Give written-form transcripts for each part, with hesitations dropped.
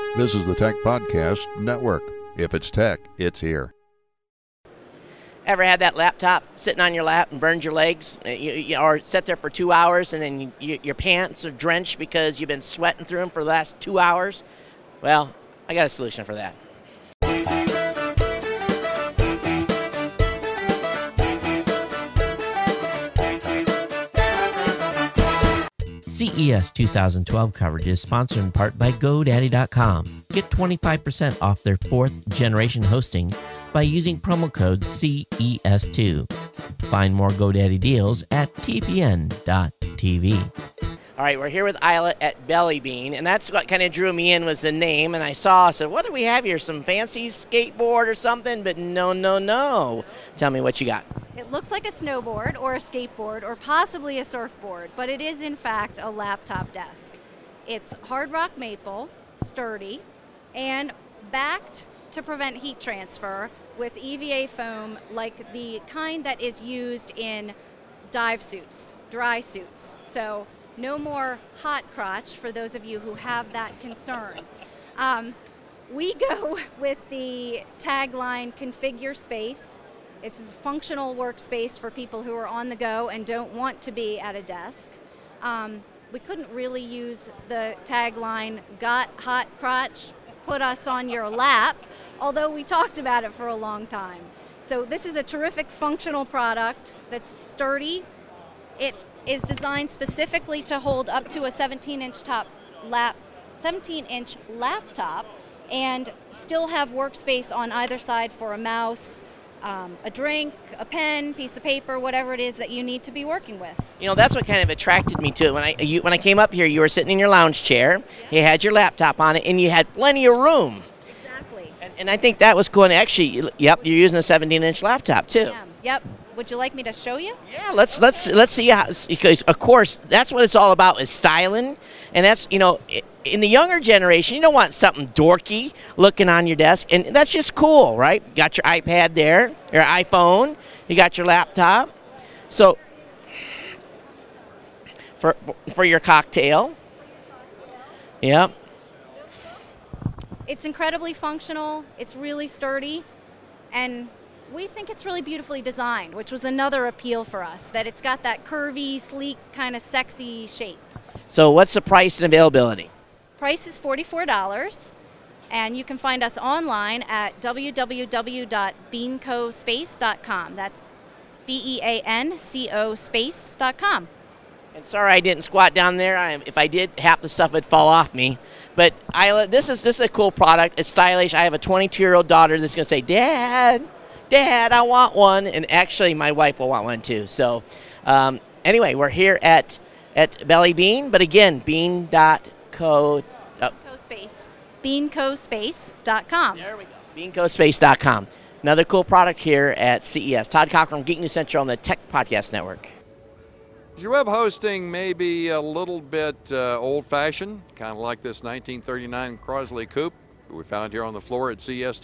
This is the Tech Podcast Network. If it's tech, it's here. Ever had that laptop sitting on your lap and burned your legs? Or sit there for 2 hours and then your pants are drenched because you've been sweating through them for the last 2 hours? Well, I got a solution for that. CES 2012 coverage is sponsored in part by GoDaddy.com. Get 25% off their 4th generation hosting by using promo code CES2. Find more GoDaddy deals at tpn.tv. All right, we're here with Isla at Belly Bean, and that's what kind of drew me in was the name. And I said, what do we have here? Some fancy skateboard or something? But no. Tell me what you got. It looks like a snowboard or a skateboard or possibly a surfboard, but it is in fact a laptop desk. It's hard rock maple, sturdy, and backed to prevent heat transfer with EVA foam like the kind that is used in dive suits, dry suits. So no more hot crotch for those of you who have that concern. We go with the tagline, configure space. It's a functional workspace for people who are on the go and don't want to be at a desk. We couldn't really use the tagline, got hot crotch, put us on your lap, although we talked about it for a long time. So this is a terrific functional product that's sturdy. It is designed specifically to hold up to a 17-inch laptop and still have workspace on either side for a mouse, a drink, a pen, piece of paper, whatever it is that you need to be working with. You know, that's what kind of attracted me to it. When I came up here, you were sitting in your lounge chair, you had your laptop on it, and you had plenty of room. Exactly. And I think that was cool. And actually, yep, you're using a 17-inch laptop, too. Yeah. Yep. Would you like me to show you? Yeah, let's see how, because of course that's what it's all about is styling, and that's, you know, in the younger generation you don't want something dorky looking on your desk, and that's just cool, right? Got your iPad there, your iPhone, you got your laptop, so for your cocktail, yep. It's incredibly functional. It's really sturdy, and we think it's really beautifully designed, which was another appeal for us, that it's got that curvy, sleek, kind of sexy shape. So what's the price and availability? Price is $44, and you can find us online at www.beancospace.com. That's BEANCO space.com. And sorry I didn't squat down there. If I did, half the stuff would fall off me. But Isla, this is a cool product. It's stylish. I have a 22-year-old daughter that's going to say, Dad, I want one, and actually my wife will want one too. So anyway, we're here at Belly Bean, but again, bean.co. Space. beancospace.com. There we go, beancospace.com. Another cool product here at CES. Todd Cochran from Geek News Central on the Tech Podcast Network. Your web hosting may be a little bit old-fashioned, kind of like this 1939 Crosley Coupe we found here on the floor at CES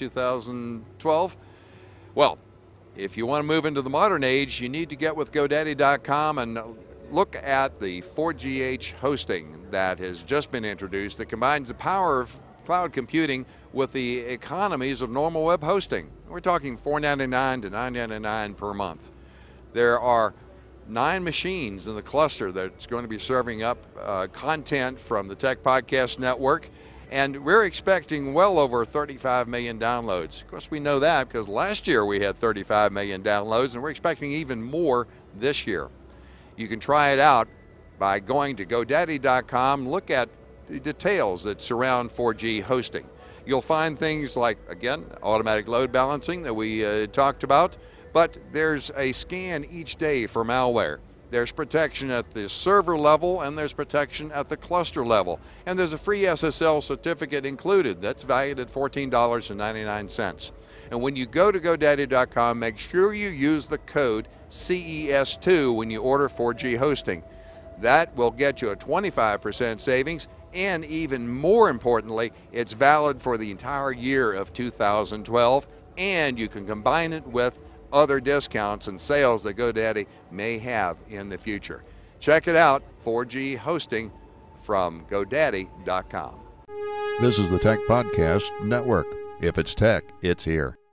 2012. Well, if you want to move into the modern age, you need to get with GoDaddy.com and look at the 4GH hosting that has just been introduced that combines the power of cloud computing with the economies of normal web hosting. We're talking $4.99 to $9.99 per month. There are 9 machines in the cluster that's going to be serving up content from the Tech Podcast Network. And we're expecting well over 35 million downloads. Of course, we know that because last year we had 35 million downloads, and we're expecting even more this year. You can try it out by going to GoDaddy.com, look at the details that surround 4G hosting. You'll find things like, again, automatic load balancing that we talked about, but there's a scan each day for malware. There's protection at the server level, and there's protection at the cluster level. And there's a free SSL certificate included that's valued at $14.99. And when you go to GoDaddy.com, make sure you use the code CES2 when you order 4G hosting. That will get you a 25% savings, and even more importantly, it's valid for the entire year of 2012, and you can combine it with other discounts and sales that GoDaddy may have in the future. Check it out, 4G hosting from GoDaddy.com. This is the Tech Podcast Network. If it's tech, it's here.